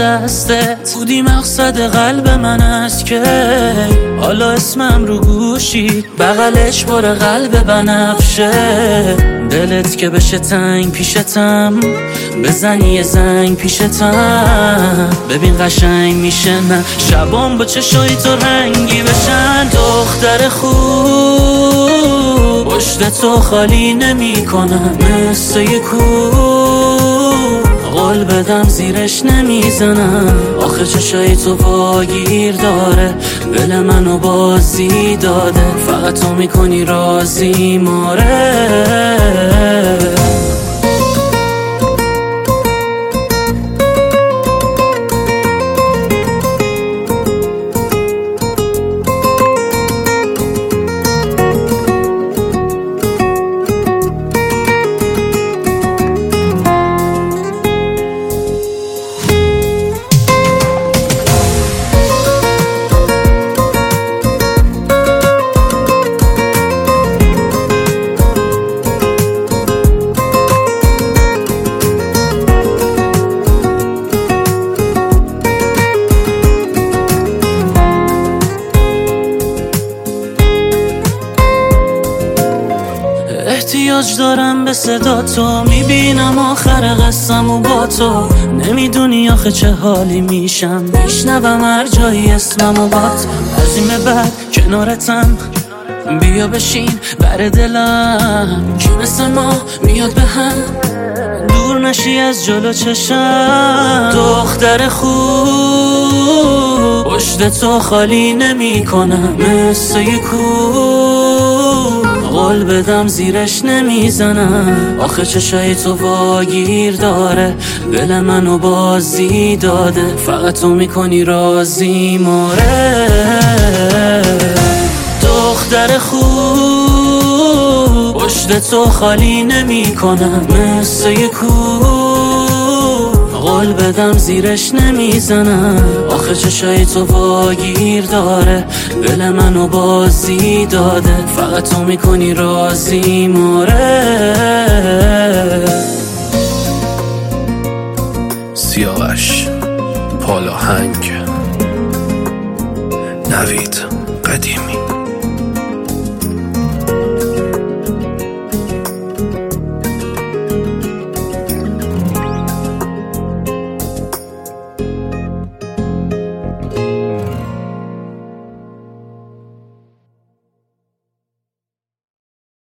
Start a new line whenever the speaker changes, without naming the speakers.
دستت بودی مقصد قلب من است که حالا اسمم رو گوشی بغلش پر قلب بنفشه. دلت که بشه تنگ پیشتم بزنی یه زنگ پیشتم، ببین قشنگ میشه نه شبام با چشای تو رنگی بشن. دختر خوب پشت تو خالی نمی کنم مثل یه کوه، قول بدم زیرش نمیزنم. آخه چشای تو واگیر داره دل منو بازی داده، فقط تو میکنی رازی ماره. احتیاج دارم به صدا تو، میبینم آخر قصه‌مو با تو. نمیدونی آخه چه حالی میشم میشنوم هر جایی اسممو با تو. از این به بعد کنارتم بیا بشین بر دلم که مثل ما میاد به هم، دور نشی از جلو چشم. دختر خوب پشت تو خالی نمی کنم مثل یه کوه، قول بدم زیرش نمیزنم. آخه چشای تو واگیر داره دل منو بازی داده، فقط تو میکنی رازی ماره. دختر خوب پشت تو خالی نمی کنم مثل یه کوه، قول بدم زیرش نمیزنم. آخه چشای تو واگیر داره دل منو بازی داده، فقط تو میکنی رازی ماره.
سیاوش پالاهنگ، نوید قدیمی.